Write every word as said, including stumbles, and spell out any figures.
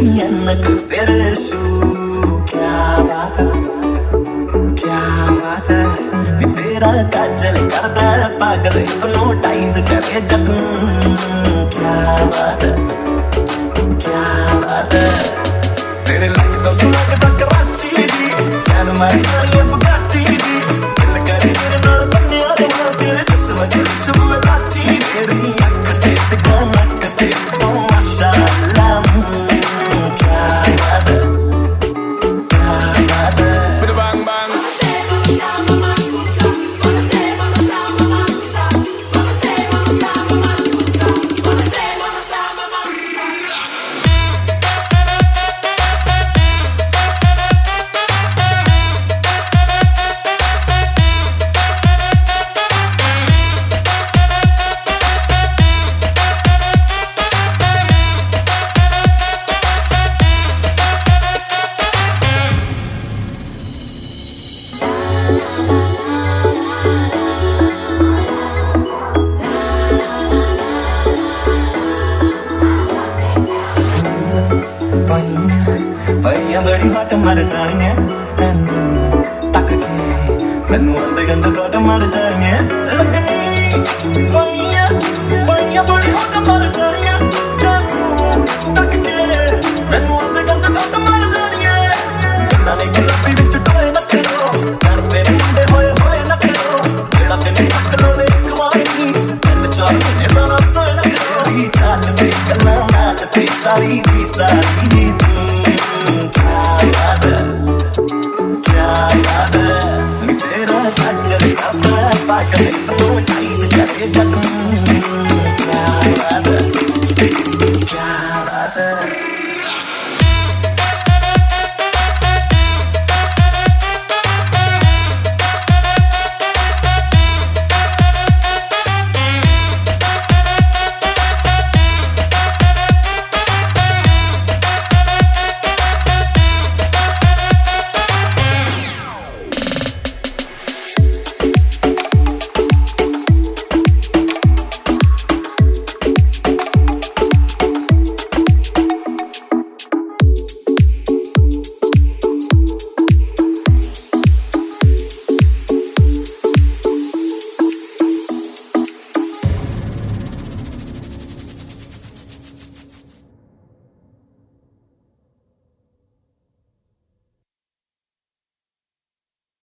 नक तेरे शू क्या बात है क्या बात है नी तेरा काजल करदा है पागल हिप्नोटाइज करे जख्म क्या बात है क्या बात है तेरे लगदा लगदा कराची जी फैन मारी जानी है बुगाटी जी दिल करे तेरे नाल बन्ने आ तेरे जिस्म च खुशबू लाची तेरी अख ते नक ते ओ माशाअल्लाह क्या बात है क्या बात है bang bang पईया बड़ी हट मर जानी है तेनू तक के मैनू अंदे गंदे थोट मर जानी है लगनी पईया पईया बड़ी हट मर जानी है तेनू तक के मैनू अंदे गंदे थोट मर जानी है गन्ना ने गुलाबी विच टोए न करो करते मुंडे होए होए न करो जेड़ा तेने तक लवे एक वारी तैन चार महीने दा ना सोए न करो चाल ते गल्लां नाल ते सारी दी सारी क्या याद है क्या याद है नी तेरा काजल करदा है पागल हिप्नोटाइज करे जख्म